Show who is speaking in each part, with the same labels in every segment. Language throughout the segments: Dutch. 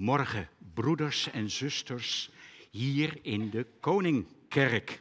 Speaker 1: Goedemorgen, broeders en zusters, hier in de Koningkerk.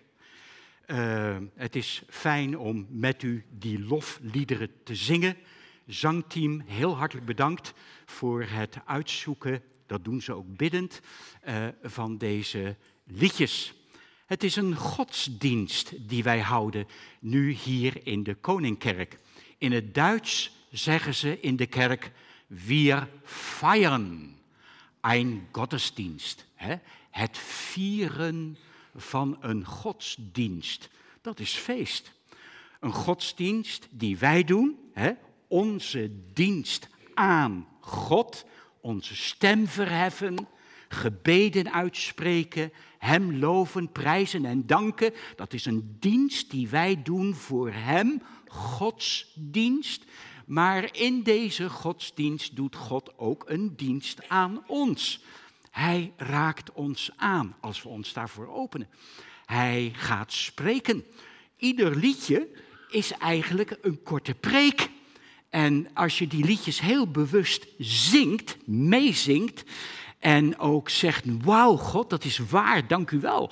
Speaker 1: Het is fijn om met u die lofliederen te zingen. Zangteam, heel hartelijk bedankt voor het uitzoeken, dat doen ze ook biddend, van deze liedjes. Het is een godsdienst die wij houden nu hier in de Koningkerk. In het Duits zeggen ze in de kerk, wir feiern ein Gottesdienst. Het vieren van een godsdienst, dat is feest. Een godsdienst die wij doen, onze dienst aan God, onze stem verheffen, gebeden uitspreken, Hem loven, prijzen en danken. Dat is een dienst die wij doen voor Hem, godsdienst. Maar in deze godsdienst doet God ook een dienst aan ons. Hij raakt ons aan als we ons daarvoor openen. Hij gaat spreken. Ieder liedje is eigenlijk een korte preek. En als je die liedjes heel bewust zingt, meezingt en ook zegt, wauw God, dat is waar, dank u wel,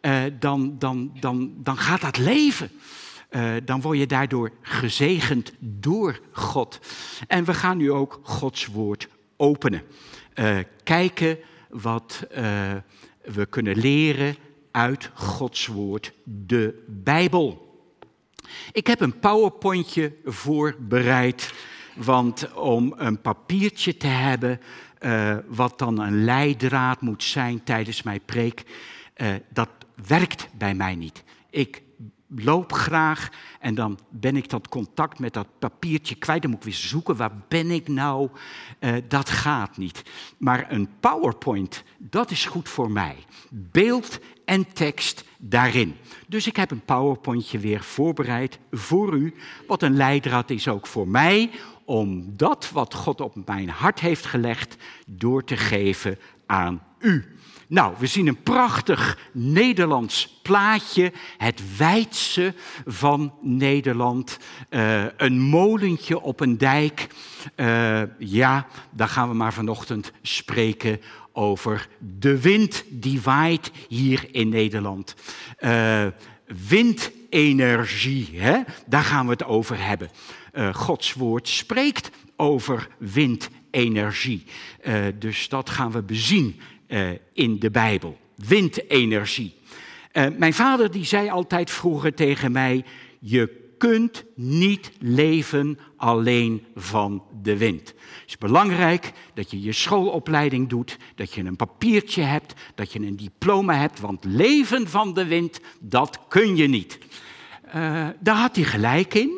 Speaker 1: dan gaat dat leven. Dan word je daardoor gezegend door God. En we gaan nu ook Gods woord openen. Kijken wat we kunnen leren uit Gods woord, de Bijbel. Ik heb een PowerPointje voorbereid, want om een papiertje te hebben, wat dan een leidraad moet zijn tijdens mijn preek, dat werkt bij mij niet. Ik loop graag en dan ben ik dat contact met dat papiertje kwijt. Dan moet ik weer zoeken, waar ben ik nou? Dat gaat niet. Maar een PowerPoint, dat is goed voor mij. Beeld en tekst daarin. Dus ik heb een PowerPointje weer voorbereid voor u. Wat een leidraad is ook voor mij, om dat wat God op mijn hart heeft gelegd, door te geven aan u. Nou, we zien een prachtig Nederlands plaatje, het Weidse van Nederland. Een molentje op een dijk. Daar gaan we maar vanochtend spreken over de wind die waait hier in Nederland. Windenergie, daar gaan we het over hebben. Gods woord spreekt over windenergie. Dus dat gaan we bezien in de Bijbel. Windenergie. Mijn vader die zei altijd vroeger tegen mij, je kunt niet leven alleen van de wind. Het is belangrijk dat je je schoolopleiding doet, dat je een papiertje hebt, dat je een diploma hebt, want leven van de wind, dat kun je niet. Daar had hij gelijk in.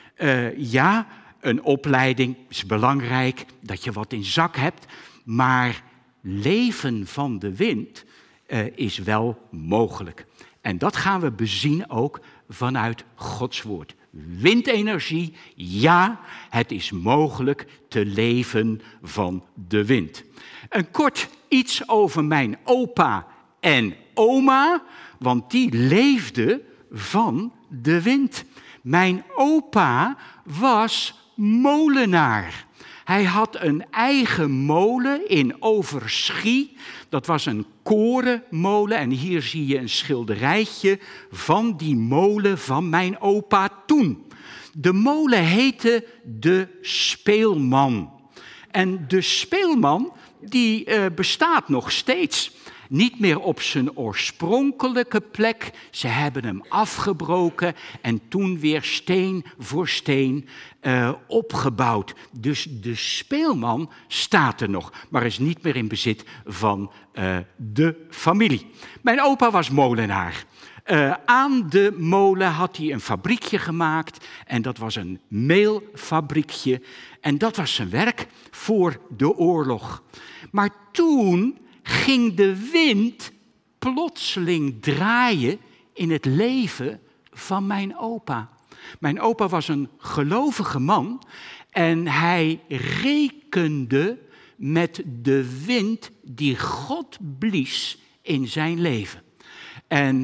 Speaker 1: Een opleiding is belangrijk, dat je wat in zak hebt, maar leven van de wind is wel mogelijk. En dat gaan we bezien ook vanuit Gods woord. Windenergie, ja, het is mogelijk te leven van de wind. Een kort iets over mijn opa en oma, want die leefden van de wind. Mijn opa was molenaar. Hij had een eigen molen in Overschie. Dat was een korenmolen. En hier zie je een schilderijtje van die molen van mijn opa toen. De molen heette De Speelman. En De Speelman die bestaat nog steeds. Niet meer op zijn oorspronkelijke plek. Ze hebben hem afgebroken en toen weer steen voor steen opgebouwd. Dus de Speelman staat er nog, maar is niet meer in bezit van de familie. Mijn opa was molenaar. Aan de molen had hij een fabriekje gemaakt en dat was een meelfabriekje. En dat was zijn werk voor de oorlog. Maar toen ging de wind plotseling draaien in het leven van mijn opa. Mijn opa was een gelovige man en hij rekende met de wind die God blies in zijn leven. En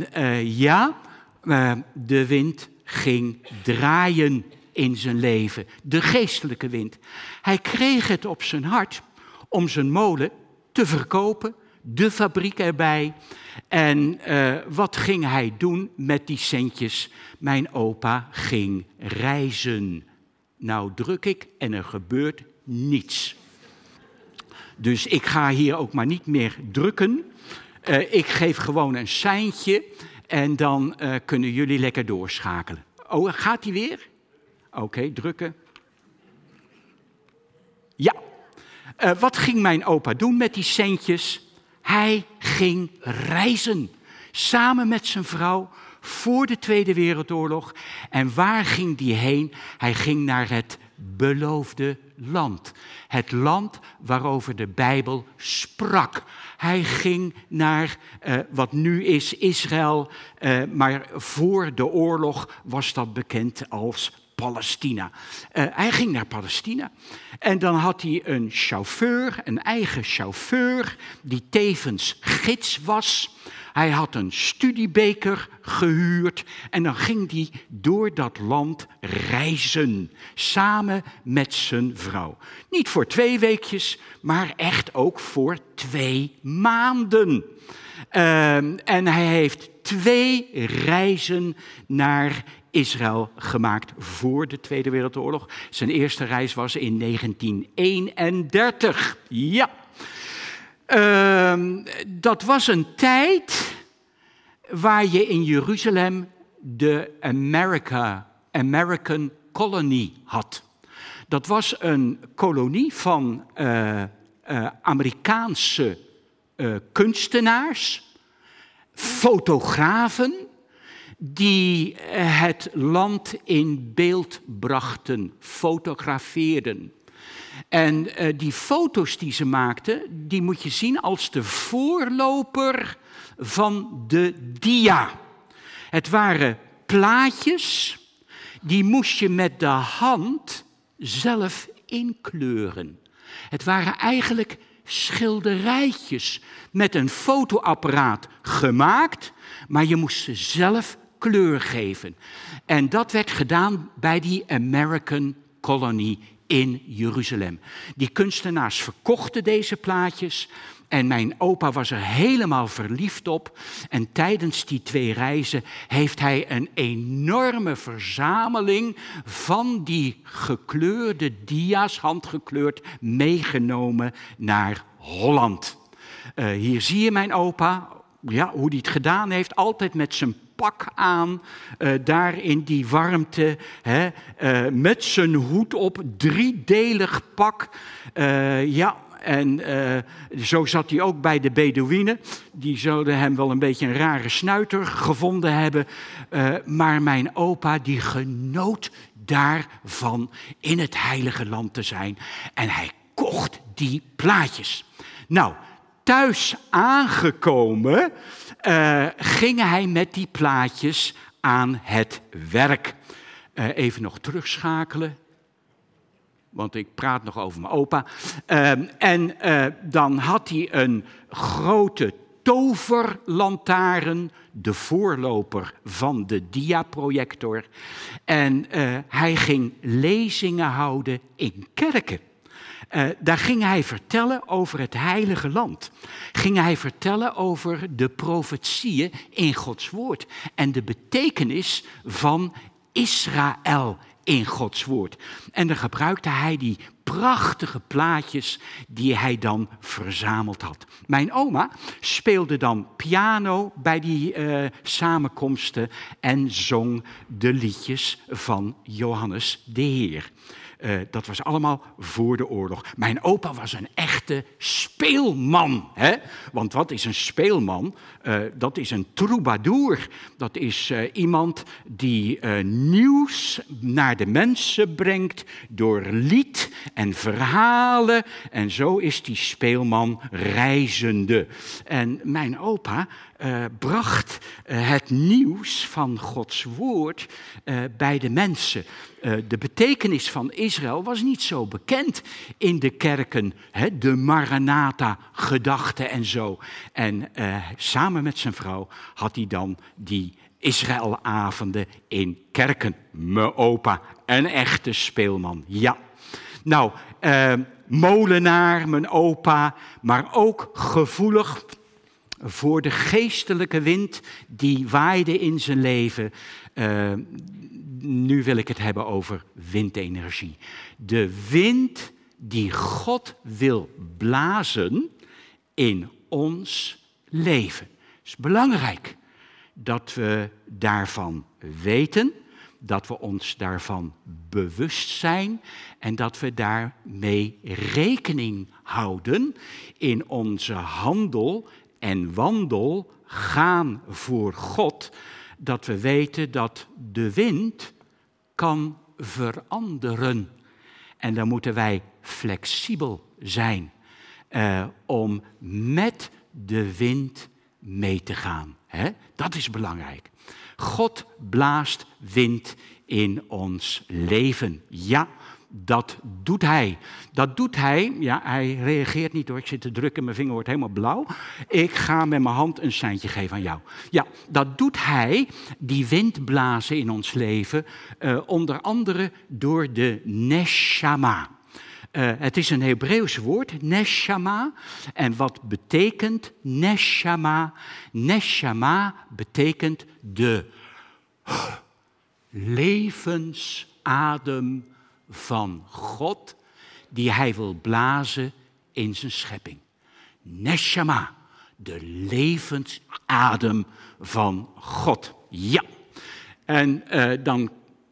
Speaker 1: de wind ging draaien in zijn leven, de geestelijke wind. Hij kreeg het op zijn hart om zijn molen te verkopen, de fabriek erbij. En wat ging hij doen met die centjes? Mijn opa ging reizen. Nou druk ik en er gebeurt niets. Dus ik ga hier ook maar niet meer drukken. Ik geef gewoon een seintje en dan kunnen jullie lekker doorschakelen. Oh, gaat hij weer? Oké, drukken. Ja. Wat ging mijn opa doen met die centjes? Hij ging reizen. Samen met zijn vrouw voor de Tweede Wereldoorlog. En waar ging die heen? Hij ging naar het beloofde land. Het land waarover de Bijbel sprak. Hij ging naar wat nu is Israël, maar voor de oorlog was dat bekend als Palestina. Hij ging naar Palestina en dan had hij een chauffeur, een eigen chauffeur, die tevens gids was. Hij had een studiebeker gehuurd en dan ging hij door dat land reizen, samen met zijn vrouw. Niet voor 2 weekjes, maar echt ook voor 2 maanden. En hij heeft 2 reizen naar Israël gemaakt voor de Tweede Wereldoorlog. Zijn eerste reis was in 1931. Ja. Dat was een tijd waar je in Jeruzalem de American Colony had. Dat was een kolonie van Amerikaanse kunstenaars, fotografen, die het land in beeld brachten, fotografeerden. En die foto's die ze maakten, die moet je zien als de voorloper van de dia. Het waren plaatjes, die moest je met de hand zelf inkleuren. Het waren eigenlijk schilderijtjes met een fotoapparaat gemaakt, maar je moest ze zelf kleur geven. En dat werd gedaan bij die American Colony in Jeruzalem. Die kunstenaars verkochten deze plaatjes en mijn opa was er helemaal verliefd op. En tijdens die 2 reizen heeft hij een enorme verzameling van die gekleurde dia's, handgekleurd, meegenomen naar Holland. Hier zie je mijn opa, ja, hoe hij het gedaan heeft, altijd met zijn pak aan, daar in die warmte, met zijn hoed op, 3-delig pak. En zo zat hij ook bij de Bedouinen. Die zouden hem wel een beetje een rare snuiter gevonden hebben. Maar mijn opa die genoot daarvan in het heilige land te zijn. En hij kocht die plaatjes. Nou, thuis aangekomen ging hij met die plaatjes aan het werk. Even nog terugschakelen, want ik praat nog over mijn opa. Dan had hij een grote toverlantaarn, de voorloper van de diaprojector. En hij ging lezingen houden in kerken. Daar ging hij vertellen over het heilige land. Ging hij vertellen over de profetieën in Gods woord. En de betekenis van Israël in Gods woord. En dan gebruikte hij die prachtige plaatjes die hij dan verzameld had. Mijn oma speelde dan piano bij die samenkomsten en zong de liedjes van Johannes de Heer. Dat was allemaal voor de oorlog. Mijn opa was een echte speelman. Hè? Want wat is een speelman? Dat is een troubadour. Dat is iemand die nieuws naar de mensen brengt door lied en verhalen. En zo is die speelman reizende. En mijn opa bracht het nieuws van Gods woord bij de mensen. De betekenis van Israël was niet zo bekend in de kerken, de Maranatha-gedachte en zo. En samen met zijn vrouw had hij dan die Israëlavonden in kerken. Mijn opa, een echte speelman, ja. Nou, molenaar, mijn opa, maar ook gevoelig voor de geestelijke wind die waaide in zijn leven. Nu wil ik het hebben over windenergie. De wind die God wil blazen in ons leven. Het is belangrijk dat we daarvan weten, dat we ons daarvan bewust zijn en dat we daarmee rekening houden in onze handel en wandel, gaan voor God, dat we weten dat de wind kan veranderen. En dan moeten wij flexibel zijn om met de wind mee te gaan. Dat is belangrijk. God blaast wind in ons leven. Ja, dat doet hij. Dat doet hij. Ja, hij reageert niet hoor. Ik zit te drukken, mijn vinger wordt helemaal blauw. Ik ga met mijn hand een seintje geven aan jou. Ja, dat doet hij, die wind blazen in ons leven, onder andere door de neshama. Het is een Hebreeuws woord, neshama. En wat betekent neshama? Neshama betekent de levensadem van God die hij wil blazen in zijn schepping. Neshama, de levensadem van God. Ja. En dan...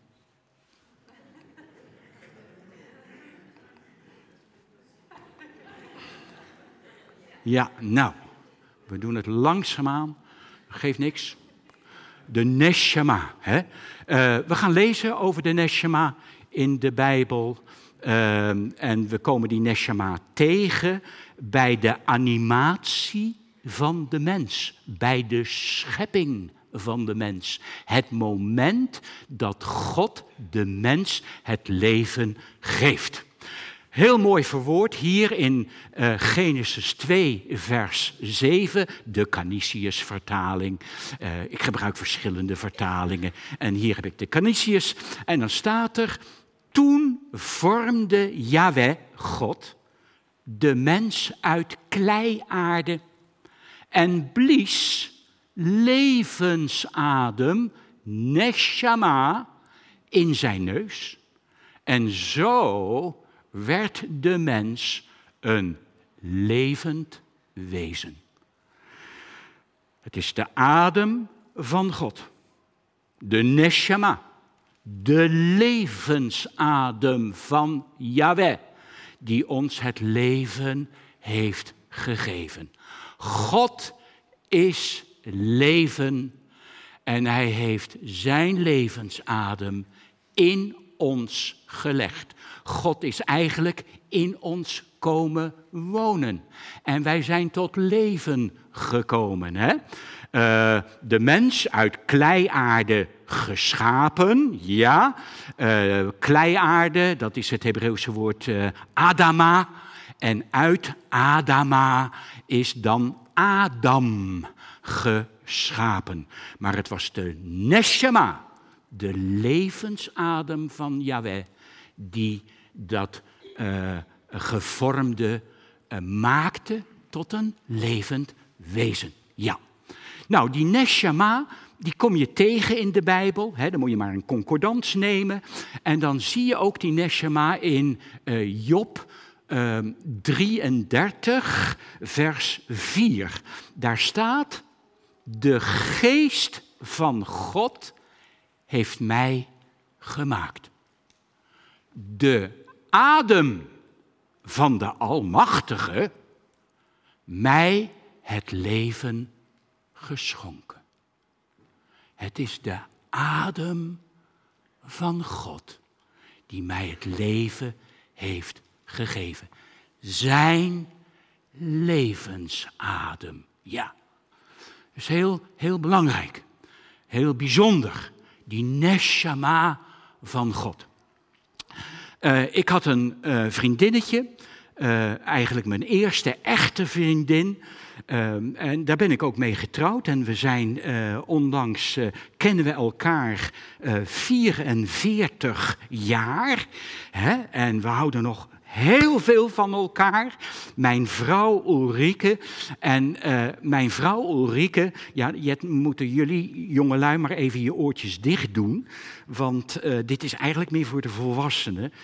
Speaker 1: Ja, nou, we doen het langzaamaan. Geeft niks. De neshama. Hè? We gaan lezen over de neshama in de Bijbel. En we komen die neshama tegen bij de animatie van de mens. Bij de schepping van de mens. Het moment dat God de mens het leven geeft. Heel mooi verwoord hier in Genesis 2, vers 7, de Canisius-vertaling. Ik gebruik verschillende vertalingen en hier heb ik de Canisius. En dan staat er, toen vormde Yahweh, God, de mens uit kleiaarde en blies levensadem, neshama, in zijn neus. En zo werd de mens een levend wezen. Het is de adem van God, de neshama, de levensadem van Yahweh, die ons het leven heeft gegeven. God is leven en hij heeft zijn levensadem in ons gelegd. God is eigenlijk in ons komen wonen. En wij zijn tot leven gekomen. Hè? De mens uit kleiaarde geschapen, ja. Kleiaarde, dat is het Hebreeuwse woord Adama. En uit Adama is dan Adam geschapen. Maar het was de neshama, de levensadem van Yahweh, die dat gevormde maakte tot een levend wezen. Ja. Nou, die neshama, die kom je tegen in de Bijbel. Hè, dan moet je maar een concordans nemen. En dan zie je ook die neshama in Job 33, vers 4. Daar staat, de geest van God heeft mij gemaakt. De adem van de Almachtige mij het leven geschonken. Het is de adem van God die mij het leven heeft gegeven. Zijn levensadem, ja. Dat is heel belangrijk, heel bijzonder, die neshama van God. Ik had een vriendinnetje, eigenlijk mijn eerste echte vriendin. En daar ben ik ook mee getrouwd. En we zijn onlangs, kennen we elkaar 44 jaar. Hè? En we houden nog heel veel van elkaar. Mijn vrouw Ulrike. En mijn vrouw Ulrike, ja, moeten jullie jongelui maar even je oortjes dicht doen. Want dit is eigenlijk meer voor de volwassenen.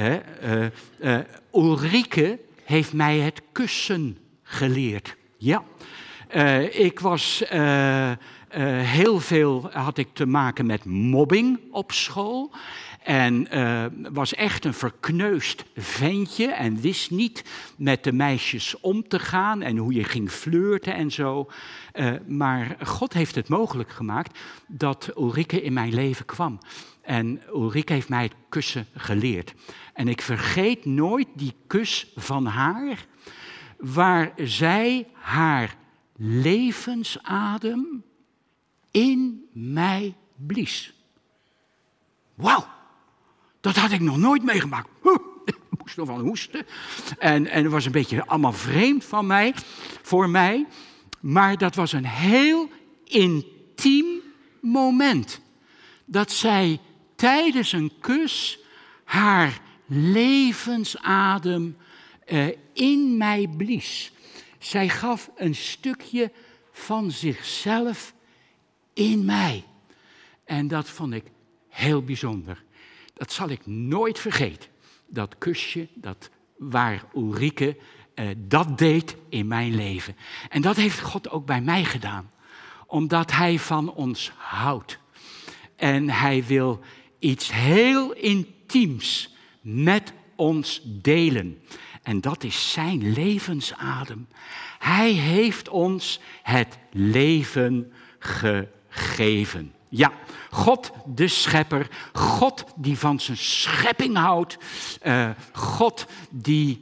Speaker 1: Ulrike heeft mij het kussen geleerd. Ja. Ik was heel veel had ik te maken met mobbing op school. En was echt een verkneusd ventje en wist niet met de meisjes om te gaan en hoe je ging flirten en zo. Maar God heeft het mogelijk gemaakt dat Ulrike in mijn leven kwam. En Ulrike heeft mij het kussen geleerd. En ik vergeet nooit die kus van haar, waar zij haar levensadem in mij blies. Wauw, dat had ik nog nooit meegemaakt. Ik moest nog van hoesten. En het was een beetje allemaal vreemd voor mij. Maar dat was een heel intiem moment. Dat zij tijdens een kus haar levensadem in mij blies. Zij gaf een stukje van zichzelf in mij. En dat vond ik heel bijzonder. Dat zal ik nooit vergeten. Dat kusje, waar Ulrike dat deed in mijn leven. En dat heeft God ook bij mij gedaan. Omdat Hij van ons houdt. En Hij wil iets heel intiems met ons delen. En dat is zijn levensadem. Hij heeft ons het leven gegeven. Ja, God de schepper, God die van zijn schepping houdt, God die,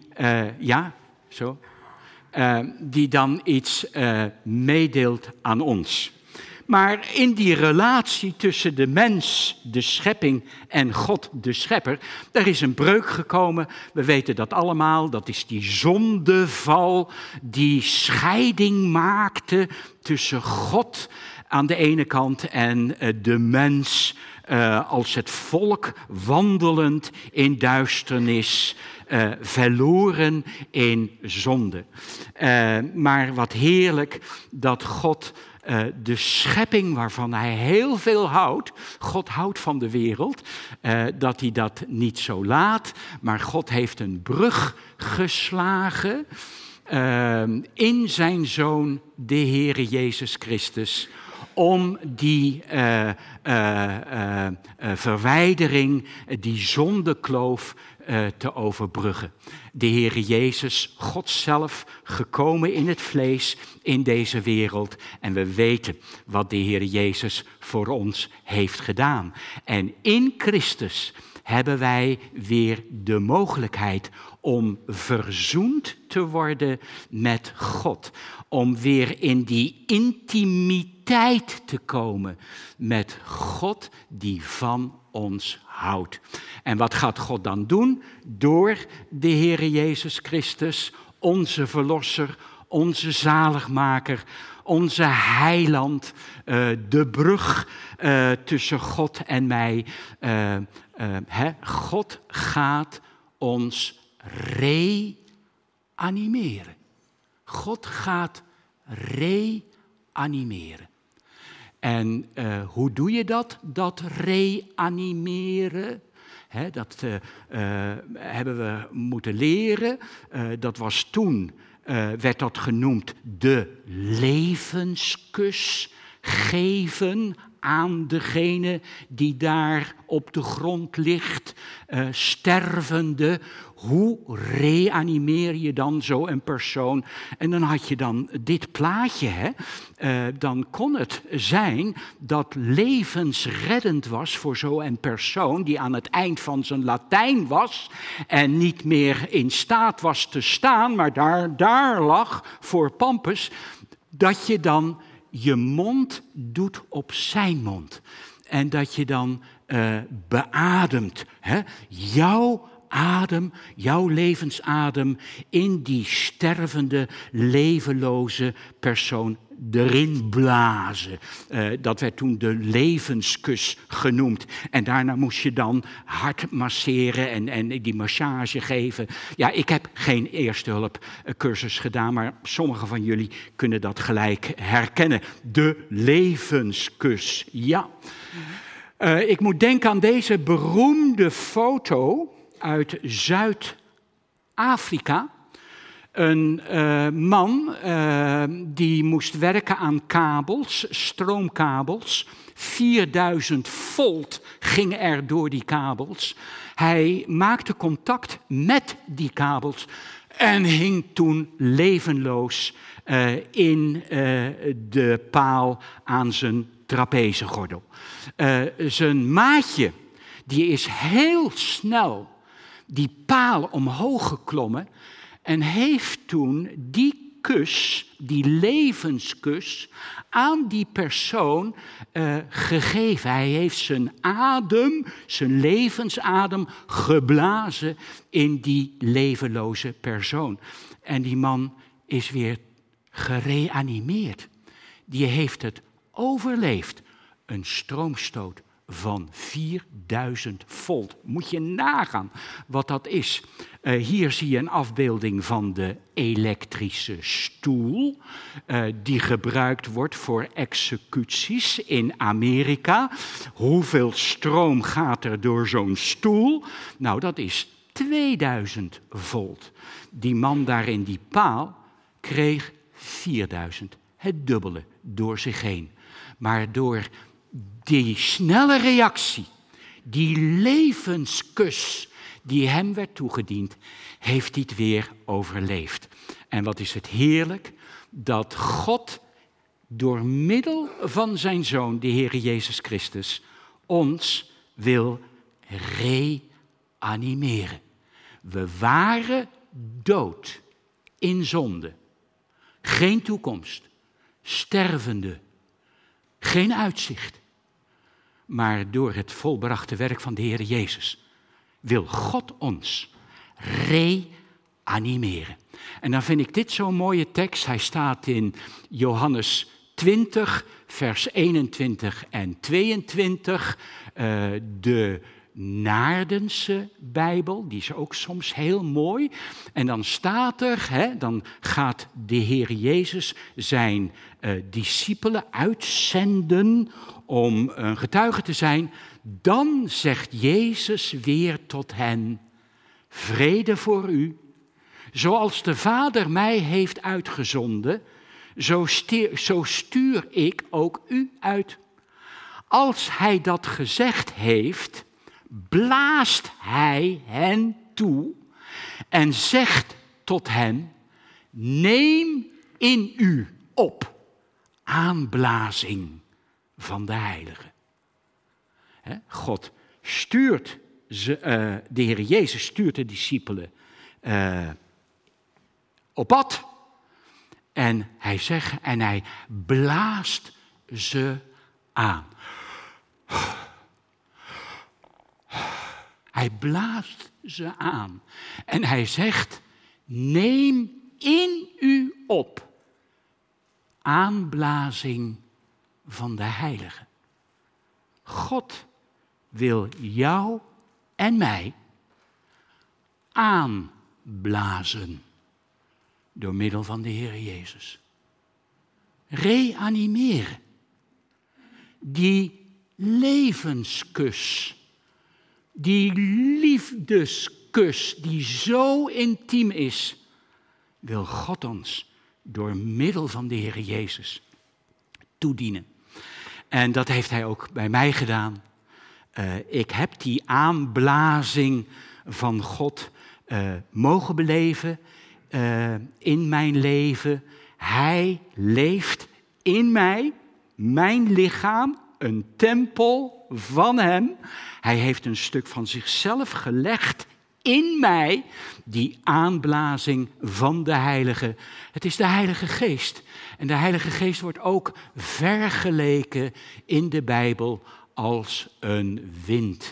Speaker 1: die dan iets meedeelt aan ons. Maar in die relatie tussen de mens, de schepping en God, de schepper, daar is een breuk gekomen. We weten dat allemaal, dat is die zondeval die scheiding maakte tussen God aan de ene kant en de mens als het volk wandelend in duisternis, verloren in zonde. Maar wat heerlijk dat God de schepping waarvan Hij heel veel houdt, God houdt van de wereld, dat Hij dat niet zo laat, maar God heeft een brug geslagen in zijn Zoon, de Heere Jezus Christus, om die verwijdering, die zondekloof te overbruggen. De Heere Jezus, God zelf, gekomen in het vlees in deze wereld. En we weten wat de Heere Jezus voor ons heeft gedaan. En in Christus hebben wij weer de mogelijkheid om verzoend te worden met God. Om weer in die intimiteit te komen met God die van ons houdt. En wat gaat God dan doen? Door de Heere Jezus Christus, onze Verlosser, onze Zaligmaker, onze Heiland, de brug tussen God en mij. God gaat ons reanimeren. God gaat reanimeren. En hoe doe je dat reanimeren? Dat hebben we moeten leren. Dat was toen, werd dat genoemd, de levenskus geven aan degene die daar op de grond ligt, stervende. Hoe reanimeer je dan zo een persoon? En dan had je dan dit plaatje, hè? Dan kon het zijn dat levensreddend was voor zo'n persoon die aan het eind van zijn Latijn was en niet meer in staat was te staan, maar daar lag voor Pampus, dat je dan je mond doet op zijn mond. En dat je dan beademt. Hè? Jouw adem, jouw levensadem in die stervende, levenloze persoon erin blazen. Dat werd toen de levenskus genoemd. En daarna moest je dan hard masseren en die massage geven. Ja, ik heb geen eerste hulp cursus gedaan, maar sommigen van jullie kunnen dat gelijk herkennen. De levenskus, ja. Ik moet denken aan deze beroemde foto uit Zuid-Afrika. Een man die moest werken aan kabels, stroomkabels. 4000 volt ging er door die kabels. Hij maakte contact met die kabels en hing toen levenloos in de paal aan zijn trapezegordel. Zijn maatje, die is heel snel die paal omhoog geklommen en heeft toen die kus, die levenskus, aan die persoon gegeven. Hij heeft zijn adem, zijn levensadem geblazen in die levenloze persoon. En die man is weer gereanimeerd. Die heeft het overleefd. Een stroomstoot van 4000 volt. Moet je nagaan wat dat is. Hier zie je een afbeelding van de elektrische stoel. Die gebruikt wordt voor executies in Amerika. Hoeveel stroom gaat er door zo'n stoel? Nou, dat is 2000 volt. Die man daar in die paal kreeg 4000. Het dubbele door zich heen. Maar door die snelle reactie, die levenskus die hem werd toegediend, heeft hij het weer overleefd. En wat is het heerlijk dat God door middel van zijn Zoon, de Heer Jezus Christus, ons wil reanimeren. We waren dood in zonde. Geen toekomst, stervende, geen uitzicht. Maar door het volbrachte werk van de Heer Jezus wil God ons reanimeren. En dan vind ik dit zo'n mooie tekst. Hij staat in Johannes 20, vers 21 en 22. De Naardense Bijbel, die is ook soms heel mooi. En dan staat er, dan gaat de Heer Jezus zijn discipelen uitzenden om een getuige te zijn. Dan zegt Jezus weer tot hen: vrede voor u. Zoals de Vader mij heeft uitgezonden, zo stuur ik ook u uit. Als hij dat gezegd heeft, blaast hij hen toe en zegt tot hen: neem in u op aanblazing van de Heilige. God stuurt de Heer Jezus stuurt de discipelen op pad. En hij zegt, en hij blaast ze aan. Hij blaast ze aan. En hij zegt, neem in u op aanblazing van de Heilige. God wil jou en mij aanblazen door middel van de Heer Jezus. Reanimeren. Die levenskus, die liefdeskus die zo intiem is, wil God ons door middel van de Heer Jezus toedienen. En dat heeft hij ook bij mij gedaan. Ik heb die aanblazing van God mogen beleven in mijn leven. Hij leeft in mij, mijn lichaam, een tempel van hem. Hij heeft een stuk van zichzelf gelegd in mij, die aanblazing van de Heilige. Het is de Heilige Geest. En de Heilige Geest wordt ook vergeleken in de Bijbel als een wind.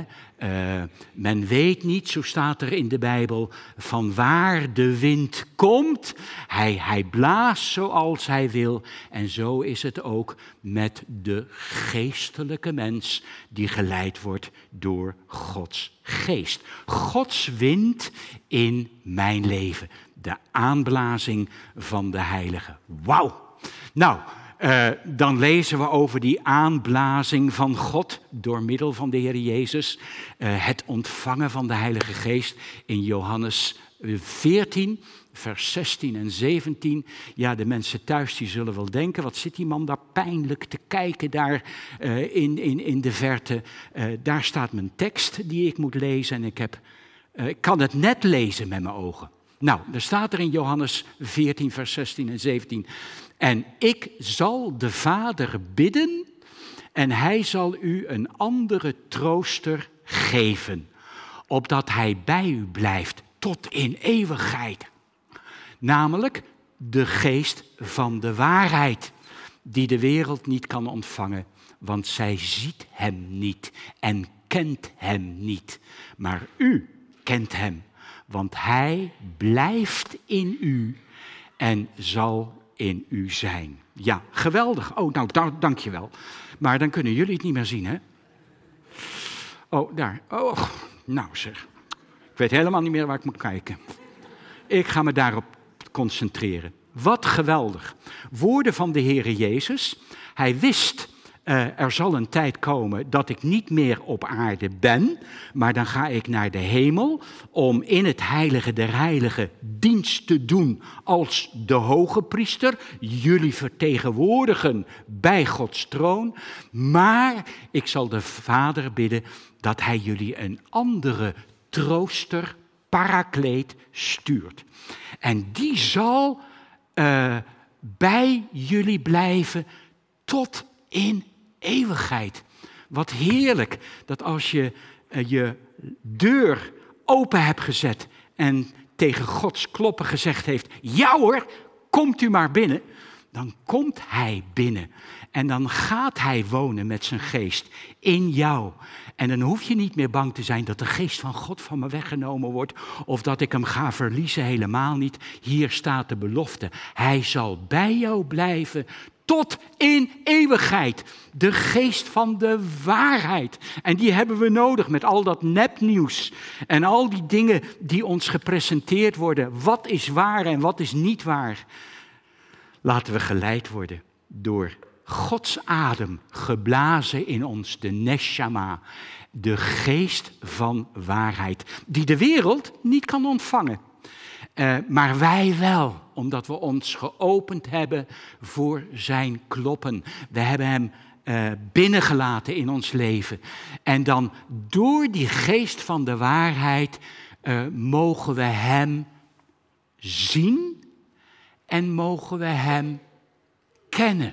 Speaker 1: Men weet niet, zo staat er in de Bijbel, van waar de wind komt. Hij blaast zoals hij wil. En zo is het ook met de geestelijke mens die geleid wordt door Gods geest. Gods wind in mijn leven. De aanblazing van de Heilige. Wauw! Nou, dan lezen we over die aanblazing van God door middel van de Heer Jezus. Het ontvangen van de Heilige Geest in Johannes 14, vers 16 en 17. Ja, de mensen thuis die zullen wel denken, wat zit die man daar pijnlijk te kijken daar in de verte. Daar staat mijn tekst die ik moet lezen en ik kan het net lezen met mijn ogen. Nou, er staat er in Johannes 14, vers 16 en 17. En ik zal de Vader bidden en hij zal u een andere trooster geven, opdat hij bij u blijft tot in eeuwigheid. Namelijk de geest van de waarheid, die de wereld niet kan ontvangen, want zij ziet hem niet en kent hem niet. Maar u kent hem, want hij blijft in u en zal in u zijn. Ja, geweldig. Oh, nou, dank je wel. Maar dan kunnen jullie het niet meer zien, hè? Oh, daar. Oh, nou zeg. Ik weet helemaal niet meer waar ik moet kijken. Ik ga me daarop concentreren. Wat geweldig. Woorden van de Heere Jezus. Hij wist, er zal een tijd komen dat ik niet meer op aarde ben, maar dan ga ik naar de hemel om in het heilige der heiligen dienst te doen als de hoge priester, jullie vertegenwoordigen bij Gods troon, maar ik zal de Vader bidden dat hij jullie een andere trooster, parakleet, stuurt. En die zal bij jullie blijven tot in eeuwigheid. Wat heerlijk dat als je je deur open hebt gezet en tegen Gods kloppen gezegd heeft, ja hoor, komt u maar binnen. Dan komt hij binnen en dan gaat hij wonen met zijn geest in jou. En dan hoef je niet meer bang te zijn dat de geest van God van me weggenomen wordt of dat ik hem ga verliezen, helemaal niet. Hier staat de belofte. Hij zal bij jou blijven tot in eeuwigheid. De geest van de waarheid. En die hebben we nodig met al dat nepnieuws en al die dingen die ons gepresenteerd worden. Wat is waar en wat is niet waar? Laten we geleid worden door Gods adem, geblazen in ons, de neshama, de geest van waarheid, die de wereld niet kan ontvangen. Maar wij wel, omdat we ons geopend hebben voor zijn kloppen. We hebben hem binnengelaten in ons leven. En dan door die geest van de waarheid mogen we hem zien en mogen we hem kennen.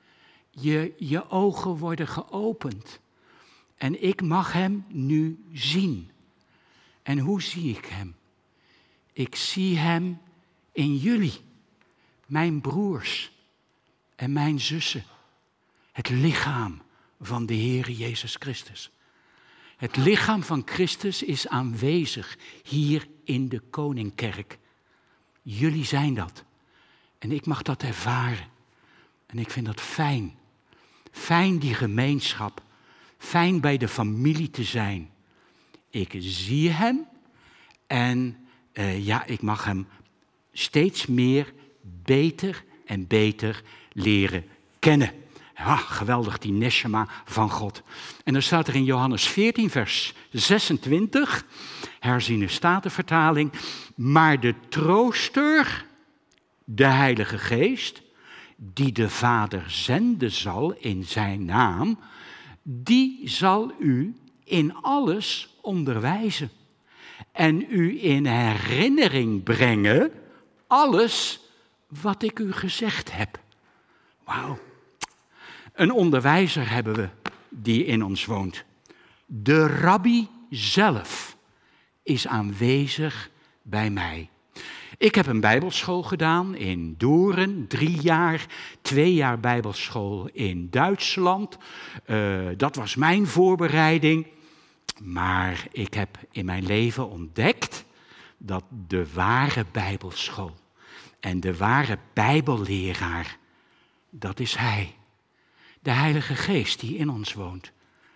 Speaker 1: Je ogen worden geopend. En ik mag hem nu zien. En hoe zie ik hem? Ik zie hem in jullie, mijn broers en mijn zussen. Het lichaam van de Heer Jezus Christus. Het lichaam van Christus is aanwezig hier in de Koningkerk. Jullie zijn dat. En ik mag dat ervaren. En ik vind dat fijn. Fijn die gemeenschap. Fijn bij de familie te zijn. Ik zie hem en ik mag hem steeds meer, beter en beter leren kennen. Ja, geweldig, die neshama van God. En dan staat er in Johannes 14, vers 26, herziene statenvertaling, maar de trooster, de Heilige Geest, die de Vader zenden zal in zijn naam, die zal u in alles onderwijzen. En u in herinnering brengen alles wat ik u gezegd heb. Wauw. Een onderwijzer hebben we die in ons woont. De rabbi zelf is aanwezig bij mij. Ik heb een bijbelschool gedaan in Doorn, 3 jaar, 2 jaar bijbelschool in Duitsland. Dat was mijn voorbereiding. Maar ik heb in mijn leven ontdekt dat de ware bijbelschool en de ware bijbelleraar, dat is Hij. De Heilige Geest die in ons woont.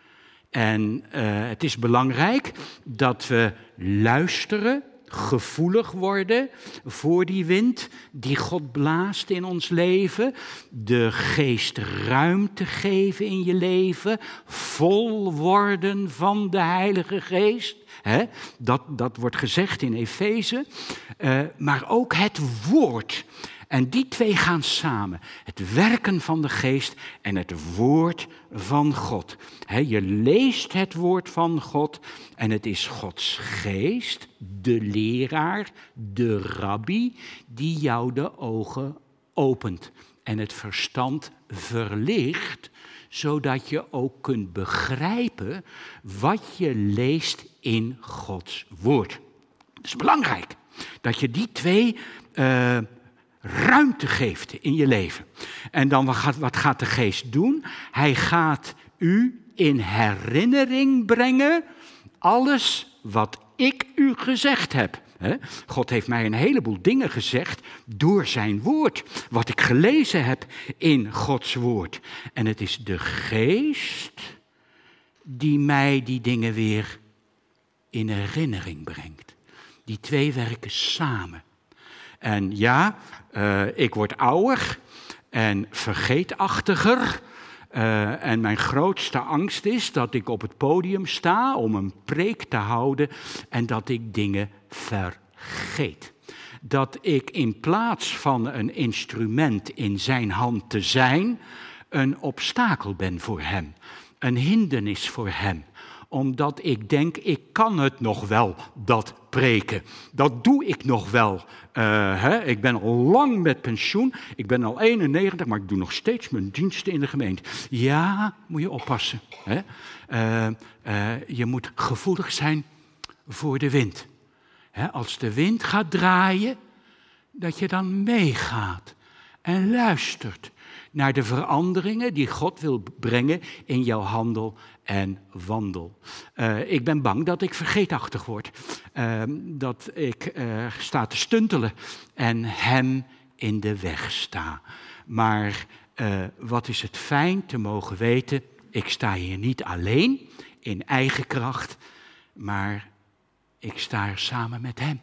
Speaker 1: En het is belangrijk dat we luisteren, gevoelig worden voor die wind die God blaast in ons leven. De Geest ruimte geven in je leven. Vol worden van de Heilige Geest. Dat wordt gezegd in Efeze. Maar ook het woord. En die twee gaan samen. Het werken van de Geest en het woord van God. Je leest het woord van God en het is Gods Geest, de leraar, de rabbi, die jou de ogen opent en het verstand verlicht, zodat je ook kunt begrijpen wat je leest in Gods woord. Het is belangrijk dat je die twee ruimte geeft in je leven. En dan wat gaat de Geest doen? Hij gaat u in herinnering brengen alles wat ik u gezegd heb. God heeft mij een heleboel dingen gezegd door zijn woord. Wat ik gelezen heb in Gods woord. En het is de Geest die mij die dingen weer in herinnering brengt. Die twee werken samen. En ja, ik word ouder en vergeetachtiger. En mijn grootste angst is dat ik op het podium sta om een preek te houden en dat ik dingen vergeet. Dat ik in plaats van een instrument in zijn hand te zijn, een obstakel ben voor hem. Een hindernis voor hem. Omdat ik denk, ik kan het nog wel, dat preken. Dat doe ik nog wel. Ik ben al lang met pensioen. Ik ben al 91, maar ik doe nog steeds mijn diensten in de gemeente. Ja, moet je oppassen. Je moet gevoelig zijn voor de wind. Als de wind gaat draaien, dat je dan meegaat en luistert naar de veranderingen die God wil brengen in jouw handel en wandel. Ik ben bang dat ik vergeetachtig word. Dat ik sta te stuntelen en hem in de weg sta. Maar wat is het fijn te mogen weten, ik sta hier niet alleen in eigen kracht, maar ik sta er samen met hem.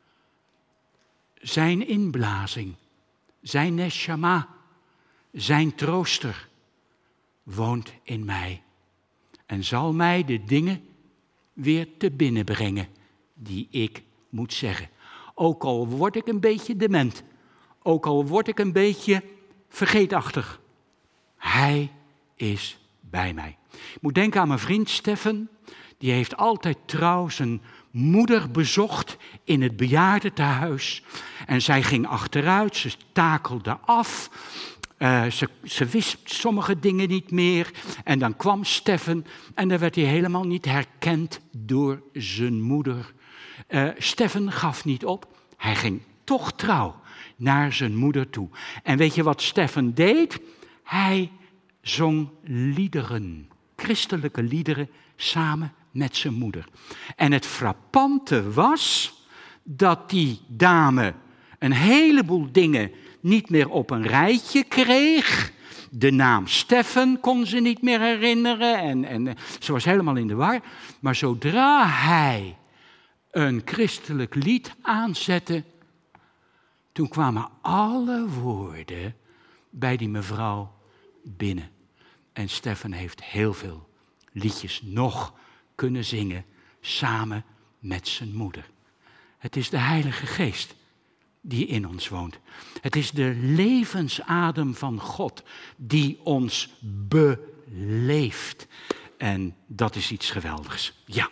Speaker 1: Zijn inblazing, zijn neshama, zijn trooster woont in mij en zal mij de dingen weer te binnen brengen die ik moet zeggen. Ook al word ik een beetje dement, ook al word ik een beetje vergeetachtig, hij is bij mij. Ik moet denken aan mijn vriend Stefan, die heeft altijd trouw zijn moeder bezocht in het bejaardentehuis. En zij ging achteruit, ze takelde af. Ze wist sommige dingen niet meer. En dan kwam Stefan en dan werd hij helemaal niet herkend door zijn moeder. Stefan gaf niet op. Hij ging toch trouw naar zijn moeder toe. En weet je wat Stefan deed? Hij zong liederen, christelijke liederen, samen met zijn moeder. En het frappante was dat die dame een heleboel dingen niet meer op een rijtje kreeg. De naam Stefan kon ze niet meer herinneren en ze was helemaal in de war. Maar zodra hij een christelijk lied aanzette, toen kwamen alle woorden bij die mevrouw binnen. En Stefan heeft heel veel liedjes nog kunnen zingen samen met zijn moeder. Het is de Heilige Geest die in ons woont. Het is de levensadem van God die ons beleeft. En dat is iets geweldigs. Ja.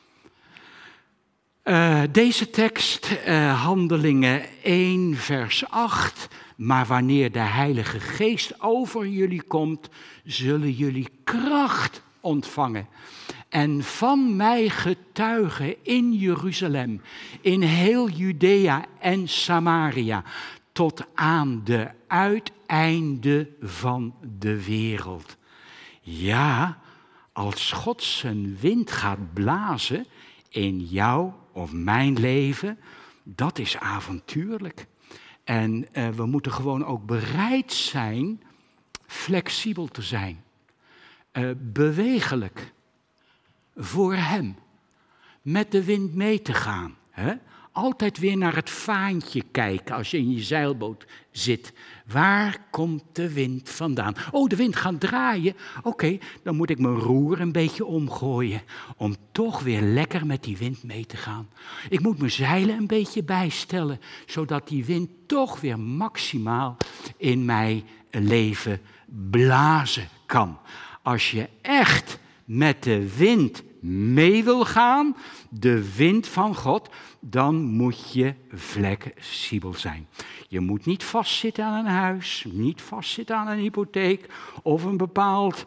Speaker 1: Deze tekst, Handelingen 1 vers 8. Maar wanneer de Heilige Geest over jullie komt, zullen jullie kracht ontvangen. en van mij getuigen in Jeruzalem, in heel Judea en Samaria, tot aan de uiteinde van de wereld. Ja, als God zijn wind gaat blazen in jou of mijn leven, dat is avontuurlijk. En we moeten gewoon ook bereid zijn flexibel te zijn. Bewegelijk. Voor hem. Met de wind mee te gaan. Hè? Altijd weer naar het vaantje kijken als je in je zeilboot zit. Waar komt de wind vandaan? Oh, de wind gaat draaien. Oké, dan moet ik mijn roer een beetje omgooien. Om toch weer lekker met die wind mee te gaan. Ik moet mijn zeilen een beetje bijstellen. Zodat die wind toch weer maximaal in mijn leven blazen kan. Als je echt met de wind mee wil gaan, de wind van God, dan moet je flexibel zijn. Je moet niet vastzitten aan een huis, niet vastzitten aan een hypotheek of een bepaald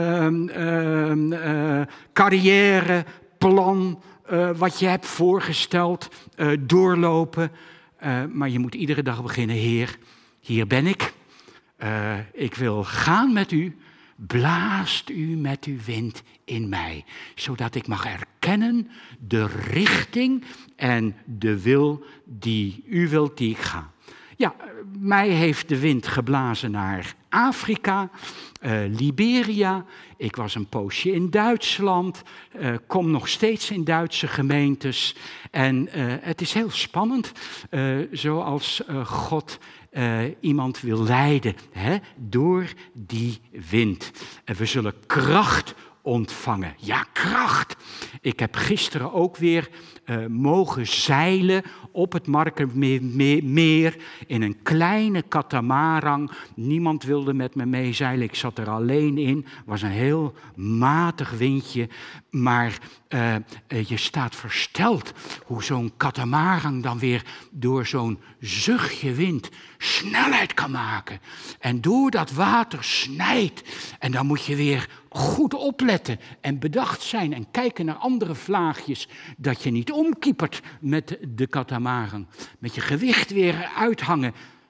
Speaker 1: carrièreplan wat je hebt voorgesteld, doorlopen. Maar je moet iedere dag beginnen, Heer, hier ben ik. Ik wil gaan met u. Blaast u met uw wind in mij, zodat ik mag erkennen de richting en de wil die u wilt die ik ga. Ja, mij heeft de wind geblazen naar Afrika, Liberia. Ik was een poosje in Duitsland, kom nog steeds in Duitse gemeentes. En het is heel spannend, zoals God iemand wil leiden, hè, door die wind. En we zullen kracht ontvangen. Ja, kracht. Ik heb gisteren ook weer mogen zeilen op het Markermeer in een kleine katamaran. Niemand wilde met me meezeilen. Ik zat er alleen in. Het was een heel matig windje. Maar je staat versteld hoe zo'n katamaran dan weer door zo'n zuchtje wind snelheid kan maken. En door dat water snijdt. En dan moet je weer goed opletten en bedacht zijn en kijken naar andere vlaagjes, dat je niet omkiepert met de katamaran. Met je gewicht weer uithangen.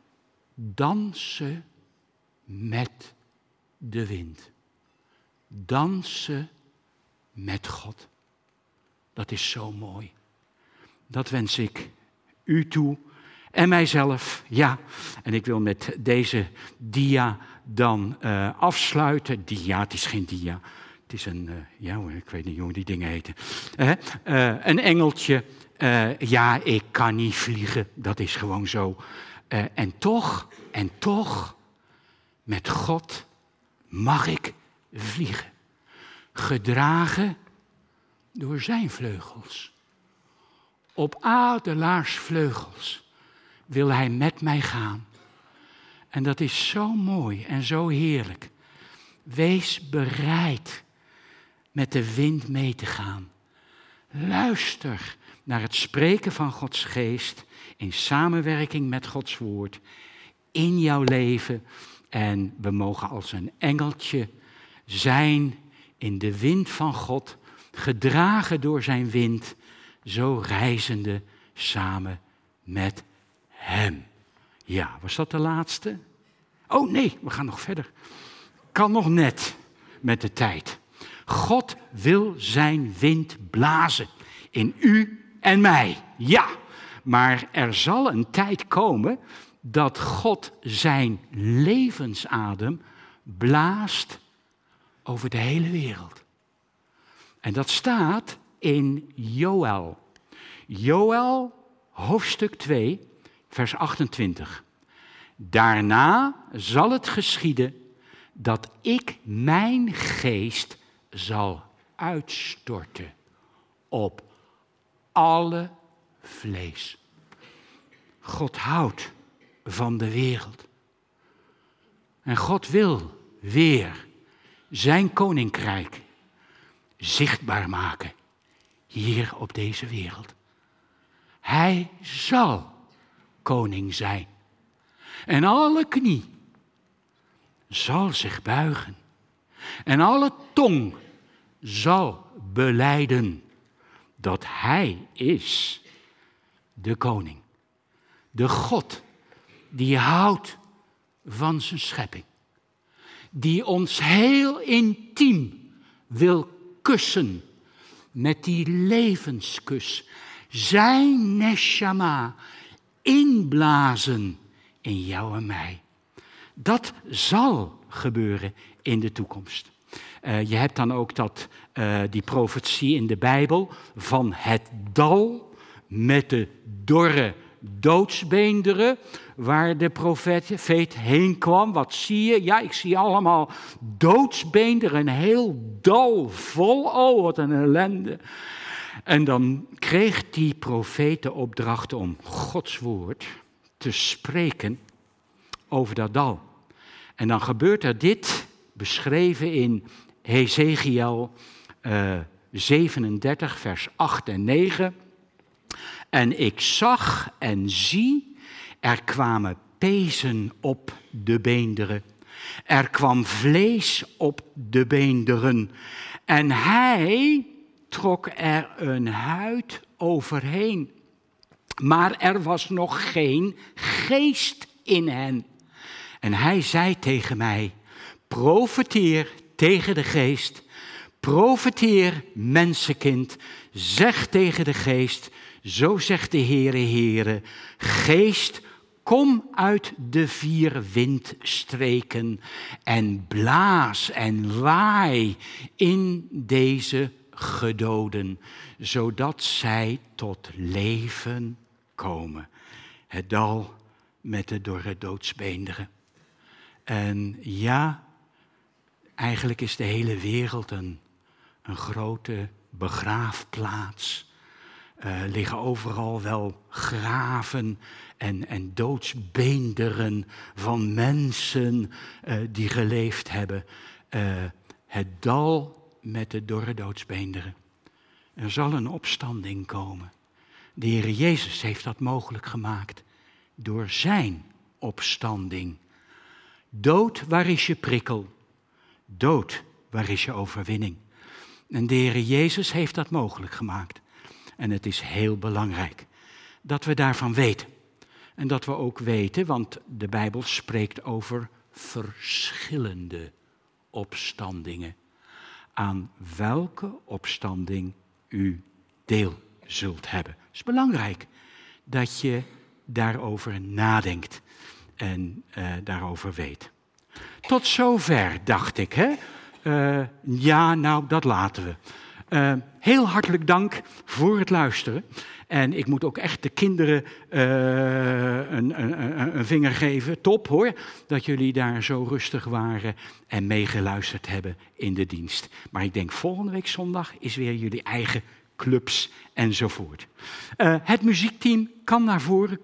Speaker 1: Dansen met de wind. Dansen met God. Dat is zo mooi. Dat wens ik u toe en mijzelf. Ja, en ik wil met deze dia dan afsluiten. Dia, het is geen dia. Het is een, ik weet niet hoe die dingen heten. Een engeltje. Ja, ik kan niet vliegen. Dat is gewoon zo. En toch, met God mag ik vliegen. Gedragen door zijn vleugels. Op adelaarsvleugels wil hij met mij gaan. En dat is zo mooi en zo heerlijk. Wees bereid met de wind mee te gaan. Luister naar het spreken van Gods geest in samenwerking met Gods woord in jouw leven. En we mogen als een engeltje zijn in de wind van God, gedragen door zijn wind, zo reizende samen met hem. Ja, was dat de laatste? Oh nee, we gaan nog verder. Kan nog net met de tijd. God wil zijn wind blazen in u en mij. Ja, maar er zal een tijd komen dat God zijn levensadem blaast over de hele wereld. En dat staat in Joël. Joël, hoofdstuk 2, vers 28. Daarna zal het geschieden dat ik mijn geest zal uitstorten op alle vlees. God houdt van de wereld. En God wil weer zijn koninkrijk zichtbaar maken hier op deze wereld. Hij zal koning zijn. En alle knie zal zich buigen. En alle tong zal belijden dat Hij is de koning. De God die houdt van zijn schepping. Die ons heel intiem wil kussen met die levenskus. Zijn neshama inblazen in jou en mij. Dat zal gebeuren in de toekomst. Je hebt dan ook die profetie in de Bijbel van het dal met de dorre doodsbeenderen, waar de profeet heen kwam. Wat zie je? Ja, ik zie allemaal doodsbeenderen, een heel dal vol. Oh, wat een ellende. En dan kreeg die profeet de opdracht om Gods woord te spreken over dat dal. En dan gebeurt er dit, beschreven in Hesekiel 37, vers 8 en 9. En ik zag en zie, er kwamen pezen op de beenderen. Er kwam vlees op de beenderen. En hij trok er een huid overheen. Maar er was nog geen geest in hen. En hij zei tegen mij, profeteer tegen de geest. Profeteer, mensenkind. Zeg tegen de geest, zo zegt de Heere, geest, kom uit de 4 windstreken en blaas en waai in deze gedoden, zodat zij tot leven komen. Het dal met de dorre doodsbeenderen. En ja, eigenlijk is de hele wereld een grote begraafplaats. Liggen overal wel graven en doodsbeenderen van mensen die geleefd hebben. Het dal met de dorre doodsbeenderen. Er zal een opstanding komen. De Heer Jezus heeft dat mogelijk gemaakt door zijn opstanding. Dood, waar is je prikkel? Dood, waar is je overwinning? En de Heer Jezus heeft dat mogelijk gemaakt. En het is heel belangrijk dat we daarvan weten. En dat we ook weten, want de Bijbel spreekt over verschillende opstandingen. Aan welke opstanding u deel zult hebben. Het is belangrijk dat je daarover nadenkt en daarover weet. Tot zover, dacht ik, hè? Dat laten we. Heel hartelijk dank voor het luisteren. En ik moet ook echt de kinderen een vinger geven. Top hoor, dat jullie daar zo rustig waren en meegeluisterd hebben in de dienst. Maar ik denk volgende week zondag is weer jullie eigen clubs enzovoort. Het muziekteam kan naar voren